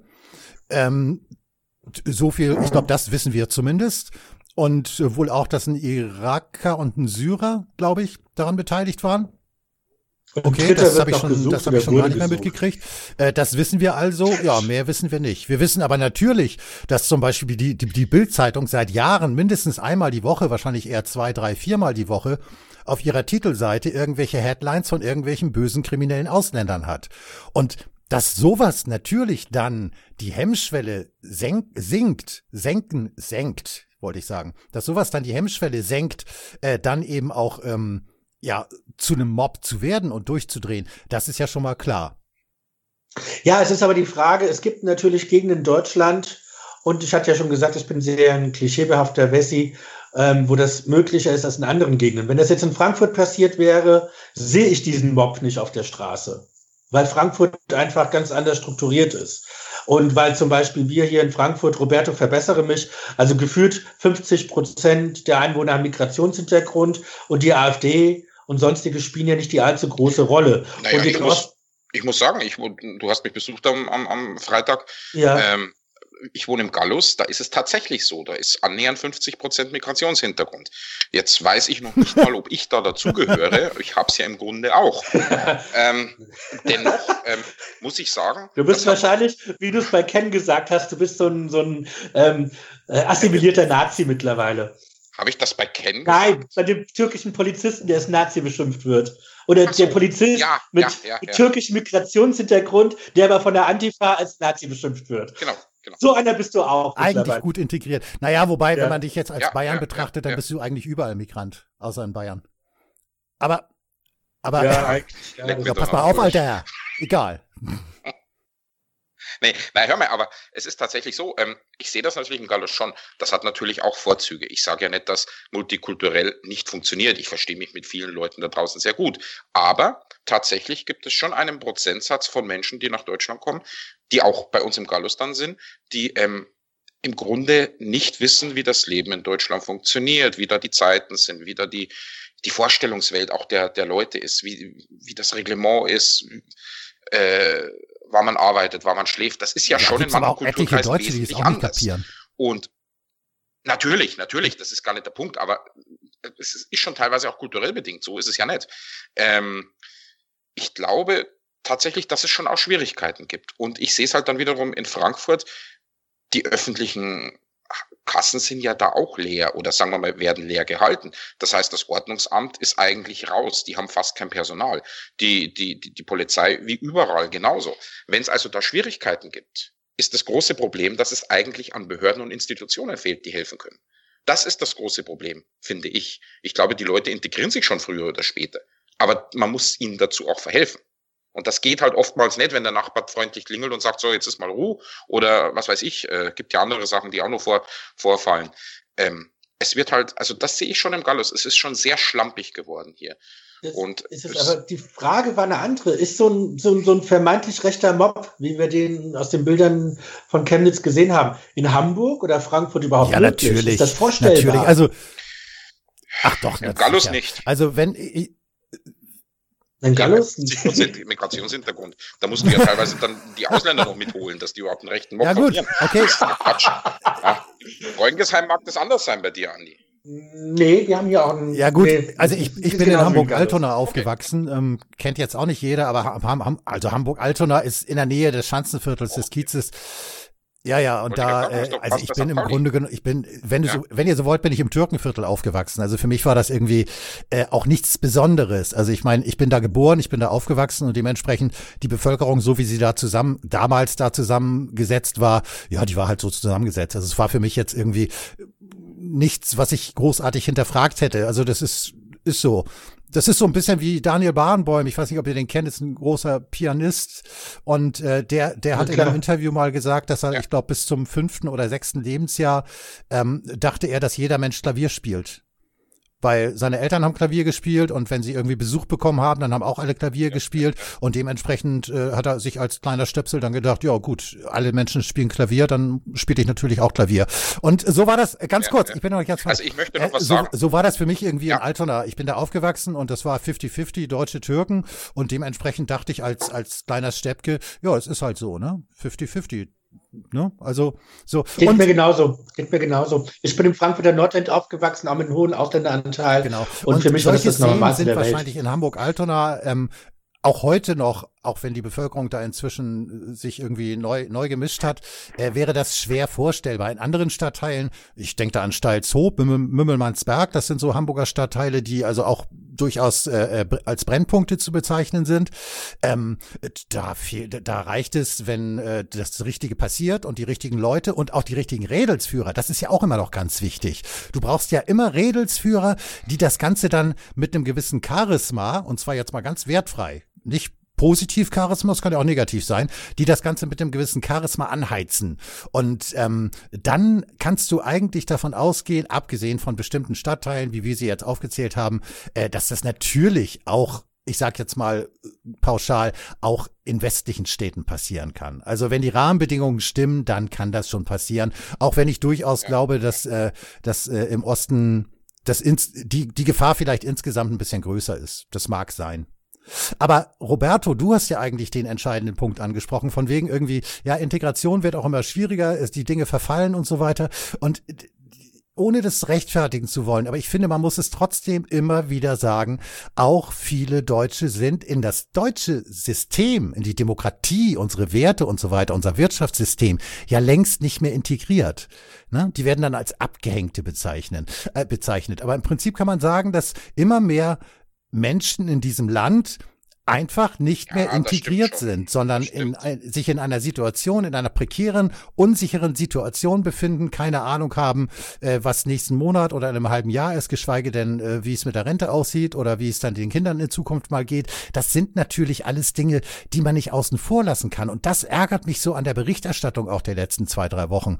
A: So viel, ich glaube, das wissen wir zumindest. Und wohl auch, dass ein Iraker und ein Syrer, glaube ich, daran beteiligt waren. Okay, das habe ich schon gar nicht mehr mitgekriegt. Das wissen wir also. Ja, mehr wissen wir nicht. Wir wissen aber natürlich, dass zum Beispiel die Bild-Zeitung seit Jahren mindestens einmal die Woche, wahrscheinlich eher 2, 3, 4-mal die Woche, auf ihrer Titelseite irgendwelche Headlines von irgendwelchen bösen kriminellen Ausländern hat. Und dass sowas natürlich dann die Hemmschwelle senkt, wollte ich sagen, dass sowas dann die Hemmschwelle senkt, dann eben auch zu einem Mob zu werden und durchzudrehen, das ist ja schon mal klar.
B: Ja, es ist aber die Frage, es gibt natürlich Gegenden in Deutschland, und ich hatte ja schon gesagt, ich bin sehr ein klischeebehafter Wessi, wo das möglicher ist als in anderen Gegenden. Wenn das jetzt in Frankfurt passiert wäre, sehe ich diesen Mob nicht auf der Straße, weil Frankfurt einfach ganz anders strukturiert ist. Und weil zum Beispiel wir hier in Frankfurt, Roberto, verbessere mich, also gefühlt 50% der Einwohner haben Migrationshintergrund und die AfD und sonstige spielen ja nicht die allzu große Rolle.
C: Naja,
B: und
C: Ich muss sagen, du hast mich besucht am Freitag.
B: Ja.
C: Ich wohne im Gallus, da ist es tatsächlich so. Da ist annähernd 50% Migrationshintergrund. Jetzt weiß ich noch nicht mal, ob ich da dazugehöre. Ich habe es ja im Grunde auch. Dennoch muss ich sagen.
B: Du bist wahrscheinlich, wie du es bei Ken gesagt hast, du bist so ein assimilierter Nazi mittlerweile.
C: Habe ich das bei Ken gesagt?
B: Nein, bei dem türkischen Polizisten, der als Nazi beschimpft wird. Oder der Polizist mit türkischem Migrationshintergrund, der aber von der Antifa als Nazi beschimpft wird.
C: Genau.
B: So einer bist du auch.
A: Eigentlich gut integriert. Naja, wobei, wenn man dich jetzt als Bayern betrachtet, dann bist du eigentlich überall Migrant, außer in Bayern. Aber pass mal auf, Alter. Egal.
C: Nee, hör mal, aber es ist tatsächlich so, ich sehe das natürlich im Gallus schon, das hat natürlich auch Vorzüge. Ich sage ja nicht, dass multikulturell nicht funktioniert. Ich verstehe mich mit vielen Leuten da draußen sehr gut. Aber tatsächlich gibt es schon einen Prozentsatz von Menschen, die nach Deutschland kommen, die auch bei uns im Gallus dann sind, die im Grunde nicht wissen, wie das Leben in Deutschland funktioniert, wie da die Zeiten sind, wie da die Vorstellungswelt auch der Leute ist, wie das Reglement ist, wann man arbeitet, wann man schläft. Das ist ja schon in manchen Kulturkreisen wesentlich anders. Und natürlich, das ist gar nicht der Punkt, aber es ist schon teilweise auch kulturell bedingt. So ist es ja nicht. Ich glaube tatsächlich, dass es schon auch Schwierigkeiten gibt. Und ich sehe es halt dann wiederum in Frankfurt. Die öffentlichen Kassen sind ja da auch leer oder sagen wir mal, werden leer gehalten. Das heißt, das Ordnungsamt ist eigentlich raus. Die haben fast kein Personal. Die Polizei wie überall genauso. Wenn es also da Schwierigkeiten gibt, ist das große Problem, dass es eigentlich an Behörden und Institutionen fehlt, die helfen können. Das ist das große Problem, finde ich. Ich glaube, die Leute integrieren sich schon früher oder später. Aber man muss ihnen dazu auch verhelfen. Und das geht halt oftmals nicht, wenn der Nachbar freundlich klingelt und sagt, so, jetzt ist mal Ruhe. Oder was weiß ich, gibt ja andere Sachen, die auch noch vorfallen. Es wird halt, also das sehe ich schon im Gallus, es ist schon sehr schlampig geworden hier.
B: Aber die Frage war eine andere. Ist so ein vermeintlich rechter Mob, wie wir den aus den Bildern von Chemnitz gesehen haben, in Hamburg oder Frankfurt überhaupt möglich?
A: Natürlich.
B: Ist das vorstellbar?
A: Natürlich, also, ach doch.
C: Im Gallus nicht.
A: Also wenn...
B: Ein Gallus?
C: 50% Migrationshintergrund. Da musst du ja teilweise dann die Ausländer noch mitholen, dass die überhaupt einen rechten Mob
A: formieren. Ja gut, okay.
C: Quatsch. Ja. Reugengesheim mag das anders sein bei dir, Andi.
B: Nee, die haben ja auch einen...
A: Ja gut, also ich bin in Hamburg-Altona aufgewachsen, kennt jetzt auch nicht jeder, aber Hamburg-Altona ist in der Nähe des Schanzenviertels, des Kiezes. Ja, und da, also ich bin im Grunde genommen, wenn ihr so wollt, bin ich im Türkenviertel aufgewachsen. Also für mich war das irgendwie auch nichts Besonderes. Also ich meine, ich bin da geboren, ich bin da aufgewachsen und dementsprechend die Bevölkerung, so wie sie damals da zusammengesetzt war, ja, die war halt so zusammengesetzt. Also es war für mich jetzt irgendwie nichts, was ich großartig hinterfragt hätte. Also das ist so. Das ist so ein bisschen wie Daniel Barenboim. Ich weiß nicht, ob ihr den kennt, ist ein großer Pianist. Und der hat in einem Interview mal gesagt, dass er, ich glaube, bis zum 5. oder 6. Lebensjahr dachte er, dass jeder Mensch Klavier spielt. Weil seine Eltern haben Klavier gespielt und wenn sie irgendwie Besuch bekommen haben, dann haben auch alle Klavier gespielt und dementsprechend hat er sich als kleiner Stöpsel dann gedacht, ja gut, alle Menschen spielen Klavier, dann spiele ich natürlich auch Klavier. Und so war das, ganz kurz, ich bin noch ganz
C: Also ich möchte noch was sagen.
A: So war das für mich irgendwie in Altona. Ich bin da aufgewachsen und das war 50-50 Deutsche, Türken und dementsprechend dachte ich als kleiner Steppke, ja, es ist halt so, ne? 50-50. Ne? Also so.
B: Geht mir genauso. Ich bin im Frankfurter Nordend aufgewachsen, auch mit einem hohen Ausländeranteil.
A: Genau.
B: Und für mich war das Normalste
A: sind
B: der Welt.
A: Wahrscheinlich in Hamburg-Altona auch heute noch, auch wenn die Bevölkerung da inzwischen sich irgendwie neu gemischt hat, wäre das schwer vorstellbar. In anderen Stadtteilen, ich denke da an Steilshoop, Mümmelmannsberg, das sind so Hamburger Stadtteile, die also auch durchaus als Brennpunkte zu bezeichnen sind. Da reicht es, wenn das Richtige passiert und die richtigen Leute und auch die richtigen Redelsführer. Das ist ja auch immer noch ganz wichtig. Du brauchst ja immer Redelsführer, die das Ganze dann mit einem gewissen Charisma, und zwar jetzt mal ganz wertfrei, nicht positiv Charisma, das kann ja auch negativ sein, die das Ganze mit einem gewissen Charisma anheizen. Und dann kannst du eigentlich davon ausgehen, abgesehen von bestimmten Stadtteilen, wie wir sie jetzt aufgezählt haben, dass das natürlich auch, ich sag jetzt mal pauschal, auch in westlichen Städten passieren kann. Also wenn die Rahmenbedingungen stimmen, dann das schon passieren. Auch wenn ich durchaus glaube, dass im Osten die Gefahr vielleicht insgesamt ein bisschen größer ist. Das mag sein. Aber Roberto, du hast ja eigentlich den entscheidenden Punkt angesprochen, von wegen irgendwie, ja, Integration wird auch immer schwieriger, die Dinge verfallen und so weiter. Und ohne das rechtfertigen zu wollen, aber ich finde, man muss es trotzdem immer wieder sagen, auch viele Deutsche sind in das deutsche System, in die Demokratie, unsere Werte und so weiter, unser Wirtschaftssystem ja längst nicht mehr integriert. Ne? Die werden dann als Abgehängte bezeichnet. Aber im Prinzip kann man sagen, dass immer mehr Menschen in diesem Land einfach nicht mehr integriert sind, sondern sich in einer Situation, in einer prekären, unsicheren Situation befinden, keine Ahnung haben, was nächsten Monat oder in einem halben Jahr ist, geschweige denn, wie es mit der Rente aussieht oder wie es dann den Kindern in Zukunft mal geht. Das sind natürlich alles Dinge, die man nicht außen vor lassen kann. Und das ärgert mich so an der Berichterstattung auch der letzten 2-3 Wochen.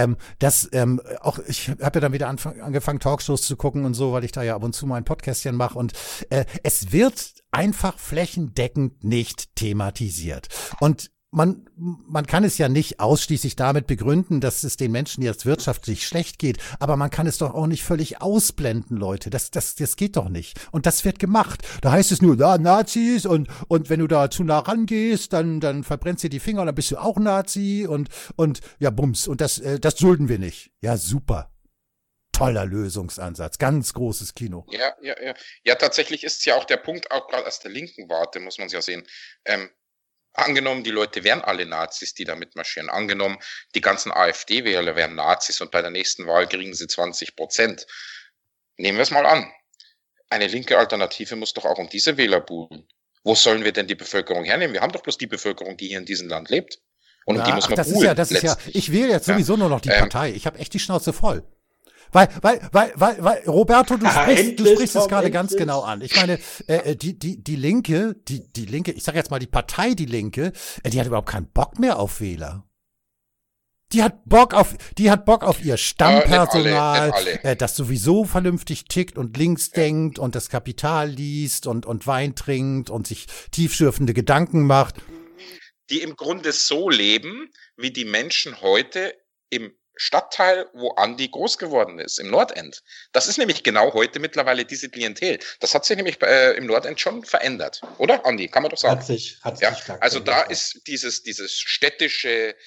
A: Auch ich habe ja dann wieder angefangen, Talkshows zu gucken und so, weil ich da ja ab und zu mein Podcastchen mache. Und es wird einfach flächendeckend nicht thematisiert. Und man kann es ja nicht ausschließlich damit begründen, dass es den Menschen jetzt wirtschaftlich schlecht geht, aber man kann es doch auch nicht völlig ausblenden, Leute. Das geht doch nicht. Und das wird gemacht. Da heißt es nur, ja, Nazis und wenn du da zu nah rangehst, dann verbrennst dir die Finger und dann bist du auch Nazi und ja, bums. Und das dulden wir nicht. Ja, super. Toller Lösungsansatz, ganz großes Kino.
C: Ja, tatsächlich ist ja auch der Punkt, auch gerade aus der linken Warte, muss man es ja sehen. Angenommen, die Leute wären alle Nazis, die da mitmarschieren. Angenommen, die ganzen AfD-Wähler wären Nazis und bei der nächsten Wahl kriegen sie 20%. Nehmen wir es mal an. Eine linke Alternative muss doch auch um diese Wähler buhlen. Wo sollen wir denn die Bevölkerung hernehmen? Wir haben doch bloß die Bevölkerung, die hier in diesem Land lebt. Und um die muss man buhlen.
A: Das ist ja, ich wähle jetzt sowieso nur noch die Partei. Ich habe echt die Schnauze voll. Weil, Roberto, du sprichst es gerade ganz genau an. Ich meine, die Linke, ich sage jetzt mal die Partei Die Linke, die hat überhaupt keinen Bock mehr auf Wähler. Die hat Bock auf ihr Stammpersonal,
C: nicht alle.
A: Das sowieso vernünftig tickt und links denkt und das Kapital liest und Wein trinkt und sich tiefschürfende Gedanken macht.
C: Die im Grunde so leben, wie die Menschen heute im Stadtteil, wo Andi groß geworden ist, im Nordend. Das ist nämlich genau heute mittlerweile diese Klientel. Das hat sich nämlich im Nordend schon verändert, oder, Andi? Kann man doch sagen.
B: Hat sich
C: also da ist dieses städtische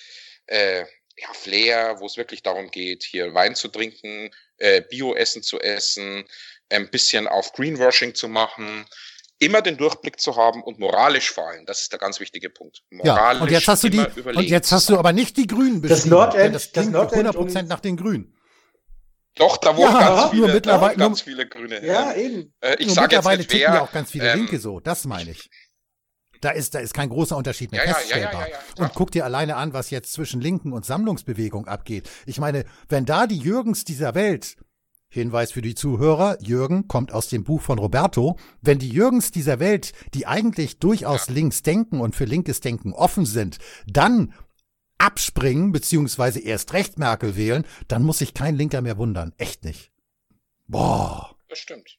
C: Flair, wo es wirklich darum geht, hier Wein zu trinken, Bio-Essen zu essen, ein bisschen auf Greenwashing zu machen, immer den Durchblick zu haben und moralisch vor allem. Das ist der ganz wichtige Punkt. Moralisch.
A: Ja, und jetzt hast du aber nicht die Grünen beschrieben. Das klingt 100% nach den Grünen.
C: Doch, da wohnen ganz viele Grüne.
B: Ja, eben.
C: Ich sage jetzt nicht,
A: ticken ja auch ganz viele Linke so. Das meine ich. Da ist kein großer Unterschied mehr feststellbar. Und guck dir alleine an, was jetzt zwischen Linken und Sammlungsbewegung abgeht. Ich meine, wenn da die Jürgens dieser Welt, Hinweis für die Zuhörer, Jürgen kommt aus dem Buch von Roberto. Wenn die Jürgens dieser Welt, die eigentlich durchaus links denken und für linkes Denken offen sind, dann abspringen, beziehungsweise erst recht Merkel wählen, dann muss sich kein Linker mehr wundern. Echt nicht. Boah.
C: Das stimmt.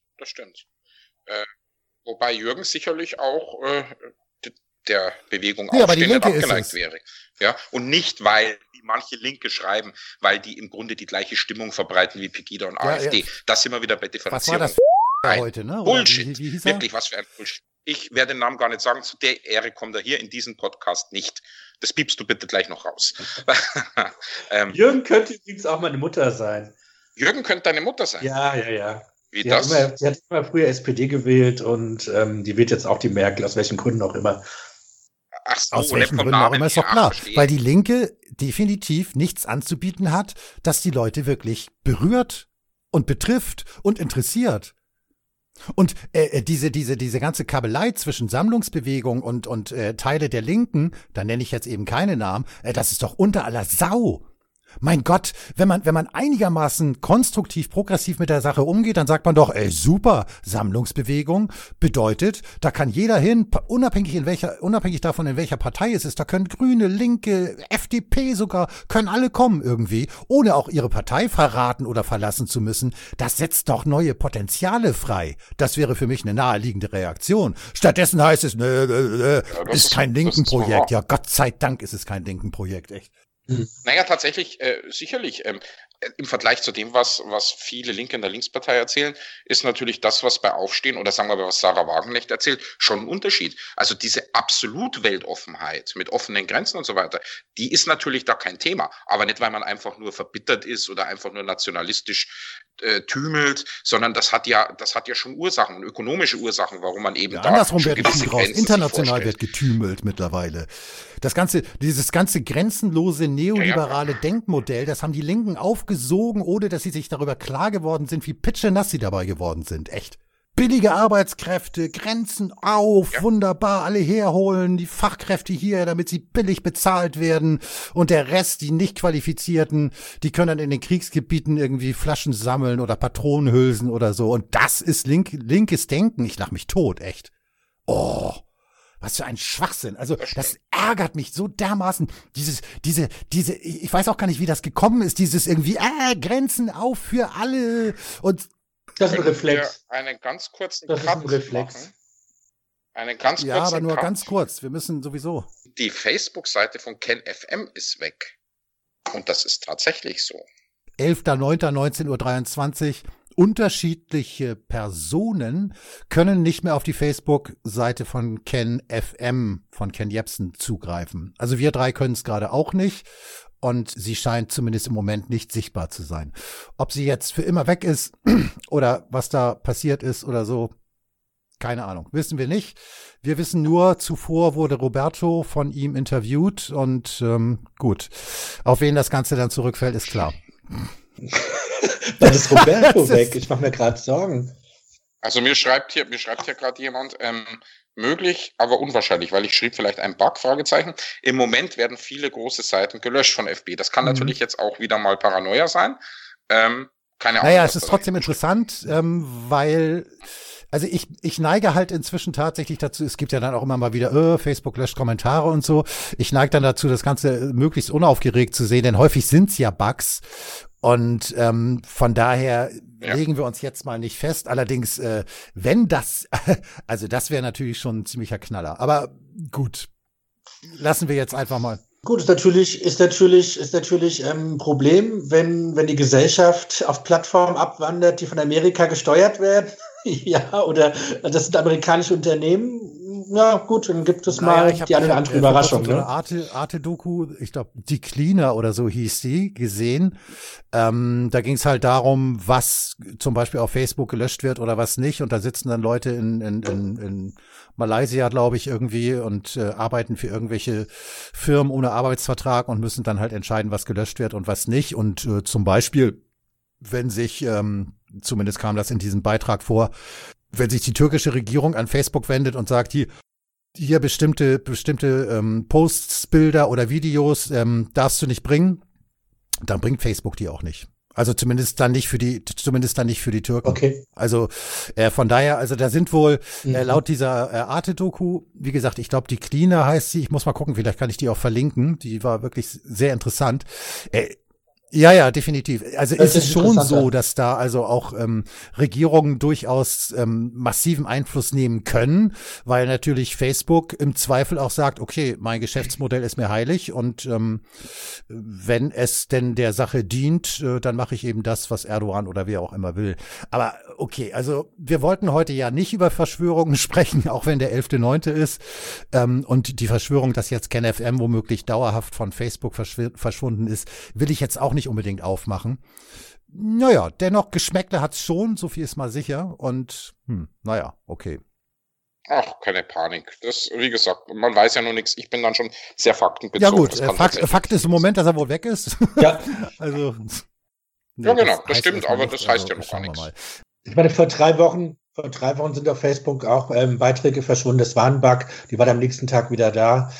C: Wobei Jürgens sicherlich auch der Bewegung aufstehen und abgeneigt wäre. Ja, und nicht, weil wie manche Linke schreiben, weil die im Grunde die gleiche Stimmung verbreiten wie Pegida und AfD. Das sind wir wieder bei Differenzierung.
A: Was war das heute, ne?
C: Bullshit. Wie hieß er? Wirklich, was für ein Bullshit. Ich werde den Namen gar nicht sagen, zu der Ehre kommt er hier in diesem Podcast nicht. Das piepst du bitte gleich noch raus.
B: Jürgen könnte übrigens auch meine Mutter sein.
C: Jürgen könnte deine Mutter sein?
B: Ja.
C: Wie
B: die
C: das?
B: Sie hat immer früher SPD gewählt und die wählt jetzt auch die Merkel, aus welchen Gründen auch immer.
C: Ach so,
A: aus welchen Gründen auch immer, ist doch klar. Weil die Linke definitiv nichts anzubieten hat, das die Leute wirklich berührt und betrifft und interessiert. Und diese ganze Kabelei zwischen Sammlungsbewegung und Teile der Linken, da nenne ich jetzt eben keine Namen, das ist doch unter aller Sau. Mein Gott, wenn man einigermaßen konstruktiv, progressiv mit der Sache umgeht, dann sagt man doch, super, Sammlungsbewegung bedeutet, da kann jeder hin, unabhängig davon, in welcher Partei es ist, da können Grüne, Linke, FDP sogar, können alle kommen irgendwie, ohne auch ihre Partei verraten oder verlassen zu müssen. Das setzt doch neue Potenziale frei. Das wäre für mich eine naheliegende Reaktion. Stattdessen heißt es, ist kein Linken-Projekt. Ja, Gott sei Dank ist es kein Linken-Projekt, echt.
C: Naja, tatsächlich, sicherlich. im Vergleich zu dem, was viele Linke in der Linkspartei erzählen, ist natürlich das, was bei Aufstehen oder sagen wir mal, was Sarah Wagenknecht erzählt, schon ein Unterschied. Also diese Absolut-Weltoffenheit mit offenen Grenzen und so weiter, die ist natürlich da kein Thema. Aber nicht, weil man einfach nur verbittert ist oder einfach nur nationalistisch tümelt, sondern das hat ja schon Ursachen, ökonomische Ursachen, warum man eben da
A: andersrum wird raus. International wird getümelt mittlerweile. Dieses ganze grenzenlose neoliberale Denkmodell, das haben die Linken aufgesogen, ohne dass sie sich darüber klar geworden sind, wie pitschenass sie dabei geworden sind. Echt. Billige Arbeitskräfte, Grenzen auf, wunderbar, alle herholen, die Fachkräfte hier, damit sie billig bezahlt werden und der Rest, die nicht Qualifizierten, die können dann in den Kriegsgebieten irgendwie Flaschen sammeln oder Patronenhülsen oder so und das ist linkes Denken. Ich lach mich tot, echt. Oh, was für ein Schwachsinn. Also das ärgert mich so dermaßen, diese, ich weiß auch gar nicht, wie das gekommen ist, dieses irgendwie, Grenzen auf für alle und
B: das ist ein Reflex.
C: Einen ganz kurzen
B: Cut machen.
A: Ja, aber nur ganz kurz. Wir müssen sowieso.
C: Die Facebook-Seite von KenFM ist weg. Und das ist tatsächlich so.
A: 11.09.19:23 Uhr. Unterschiedliche Personen können nicht mehr auf die Facebook-Seite von KenFM, von Ken Jebsen, zugreifen. Also wir drei können es gerade auch nicht. Und sie scheint zumindest im Moment nicht sichtbar zu sein. Ob sie jetzt für immer weg ist oder was da passiert ist oder so, keine Ahnung. Wissen wir nicht. Wir wissen nur, zuvor wurde Roberto von ihm interviewt und gut. Auf wen das Ganze dann zurückfällt, ist klar.
B: Dann ist Roberto weg. Ich mache mir gerade Sorgen.
C: Also mir schreibt hier gerade jemand, möglich, aber unwahrscheinlich, weil ich schrieb vielleicht ein Bug, Fragezeichen. Im Moment werden viele große Seiten gelöscht von FB. Das kann natürlich jetzt auch wieder mal Paranoia sein. Keine Ahnung.
A: Naja, es ist trotzdem interessant, weil, also ich neige halt inzwischen tatsächlich dazu, es gibt ja dann auch immer mal wieder, Facebook löscht Kommentare und so. Ich neige dann dazu, das Ganze möglichst unaufgeregt zu sehen, denn häufig sind's ja Bugs. Und von daher legen wir uns jetzt mal nicht fest. Allerdings, wenn das, also das wäre natürlich schon ein ziemlicher Knaller. Aber gut, lassen wir jetzt einfach mal.
B: Gut, ist natürlich ein Problem, wenn die Gesellschaft auf Plattformen abwandert, die von Amerika gesteuert werden. Ja, oder das sind amerikanische Unternehmen. Ja, gut, dann gibt es mal die eine oder andere Überraschung.
A: So eine Arte-Doku, ich glaube, Die Cleaner oder so hieß die, gesehen. Da ging es halt darum, was zum Beispiel auf Facebook gelöscht wird oder was nicht. Und da sitzen dann Leute in Malaysia, glaube ich, irgendwie und arbeiten für irgendwelche Firmen ohne Arbeitsvertrag und müssen dann halt entscheiden, was gelöscht wird und was nicht. Und zum Beispiel, wenn sich, zumindest kam das in diesem Beitrag vor, wenn sich die türkische Regierung an Facebook wendet und sagt, hier bestimmte Posts, Bilder oder Videos darfst du nicht bringen, dann bringt Facebook die auch nicht. Also zumindest dann nicht für die Türken.
B: Okay.
A: Also von daher, also da sind wohl laut dieser Arte-Doku, wie gesagt, ich glaube, die Cleaner heißt sie, ich muss mal gucken, vielleicht kann ich die auch verlinken, die war wirklich sehr interessant. Ja, definitiv. Also ist es schon so, dass da also auch Regierungen durchaus massiven Einfluss nehmen können, weil natürlich Facebook im Zweifel auch sagt, okay, mein Geschäftsmodell ist mir heilig und wenn es denn der Sache dient, dann mache ich eben das, was Erdogan oder wer auch immer will. Aber okay, also wir wollten heute ja nicht über Verschwörungen sprechen, auch wenn der 11.9. ist und die Verschwörung, dass jetzt KenFM womöglich dauerhaft von Facebook verschwunden ist, will ich jetzt auch nicht unbedingt aufmachen. Naja, dennoch Geschmäckle hat's schon, so viel ist mal sicher. Und naja, okay.
C: Ach, keine Panik. Das, wie gesagt, man weiß ja noch nichts. Ich bin dann schon sehr faktenbezogen.
A: Ja gut, Fakt ist im Moment, dass er wohl weg ist.
B: Ja.
A: Also.
C: Ja, genau, das stimmt, aber das heißt ja noch gar nichts.
B: Ich meine, vor drei Wochen sind auf Facebook auch Beiträge verschwunden. Das war ein Bug. Die war am nächsten Tag wieder da.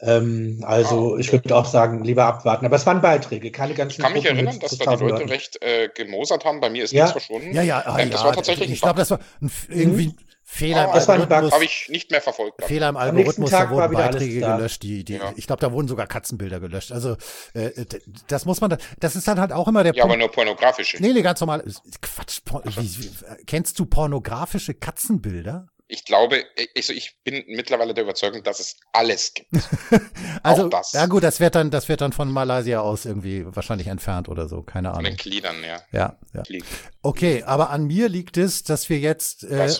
B: Ich würde auch sagen, lieber abwarten. Aber es waren Beiträge, keine ganzen.
C: Ich kann mich erinnern, dass da die Leute recht gemosert haben. Bei mir ist nichts verschwunden. Das war tatsächlich
A: ich glaube, das war irgendwie Fehler
B: im Algorithmus.
C: Habe ich nicht mehr verfolgt.
A: Fehler im Algorithmus, da wurden Beiträge gelöscht, ich glaube, da wurden sogar Katzenbilder gelöscht. Also das muss man, das ist dann halt auch immer der
C: Punkt. Ja, aber nur pornografische.
A: Nee, ganz normal. Quatsch. Kennst du pornografische Katzenbilder?
C: Ich glaube, ich bin mittlerweile der Überzeugung, dass es alles gibt.
A: Also,
C: auch das.
A: Ja gut, das wird dann von Malaysia aus irgendwie wahrscheinlich entfernt oder so, keine Ahnung.
C: Von den Gliedern, ja.
A: Ja. Okay, aber an mir liegt es, dass wir jetzt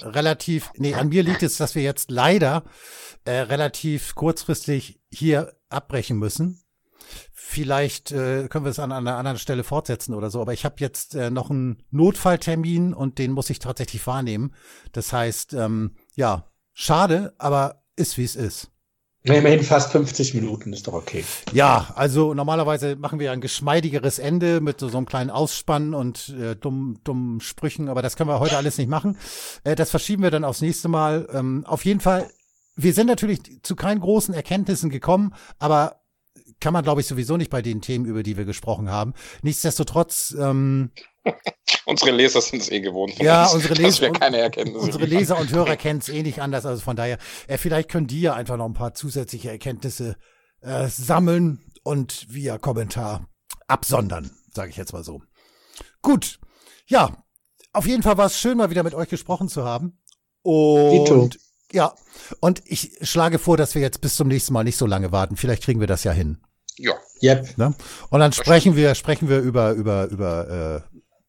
A: dass wir jetzt leider relativ kurzfristig hier abbrechen müssen. Vielleicht können wir es an einer anderen Stelle fortsetzen oder so, aber ich habe jetzt noch einen Notfalltermin und den muss ich tatsächlich wahrnehmen. Das heißt, schade, aber ist wie es ist.
B: Immerhin fast 50 Minuten, ist doch okay.
A: Ja, also normalerweise machen wir ein geschmeidigeres Ende mit so einem kleinen Ausspannen und dummen Sprüchen, aber das können wir heute alles nicht machen. Das verschieben wir dann aufs nächste Mal. Auf jeden Fall, wir sind natürlich zu keinen großen Erkenntnissen gekommen, aber kann man, glaube ich, sowieso nicht bei den Themen, über die wir gesprochen haben. Nichtsdestotrotz,
C: unsere Leser sind es gewohnt.
A: Ja, unsere Leser,
C: keine Erkenntnisse
A: unsere Leser und Hörer kennen es nicht anders. Also von daher, vielleicht können die ja einfach noch ein paar zusätzliche Erkenntnisse sammeln und via Kommentar absondern, sage ich jetzt mal so. Gut, ja, auf jeden Fall war es schön, mal wieder mit euch gesprochen zu haben. Und ja, und ich schlage vor, dass wir jetzt bis zum nächsten Mal nicht so lange warten. Vielleicht kriegen wir das ja hin.
C: Ja.
B: Yep.
A: Ne? Und dann sprechen wir über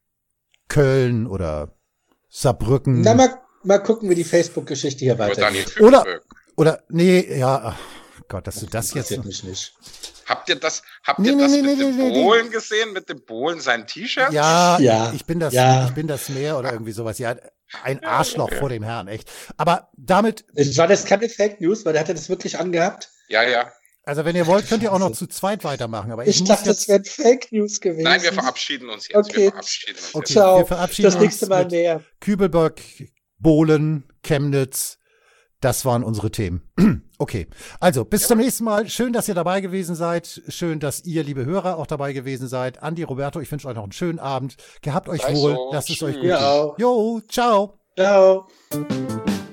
A: Köln oder Saarbrücken.
B: Na, mal gucken, wie die Facebook-Geschichte hier weitergeht.
A: Oder Gott, dass du das jetzt.
B: Interessiert mich nicht.
C: Habt ihr das mit dem Bohlen gesehen? Mit dem Bohlen sein T-Shirt?
A: Ja, ich bin das Meer oder irgendwie sowas. Ja, ein Arschloch vor dem Herrn, echt. Aber damit.
B: War das keine Fake News, weil hat er das wirklich angehabt?
C: Ja.
A: Also wenn ihr wollt, könnt ihr auch noch zu zweit weitermachen. Aber
B: ich dachte, das wären Fake News gewesen.
C: Nein, wir verabschieden uns jetzt.
B: Okay.
A: Ciao. Wir verabschieden
B: das nächste Mal mehr.
A: Kübelberg, Bohlen, Chemnitz. Das waren unsere Themen. Okay, also bis zum nächsten Mal. Schön, dass ihr dabei gewesen seid. Schön, dass ihr, liebe Hörer, auch dabei gewesen seid. Andi, Roberto, ich wünsche euch noch einen schönen Abend. Gehabt euch wohl. Lasst es euch gut gehen. Jo, ciao.
B: Ciao.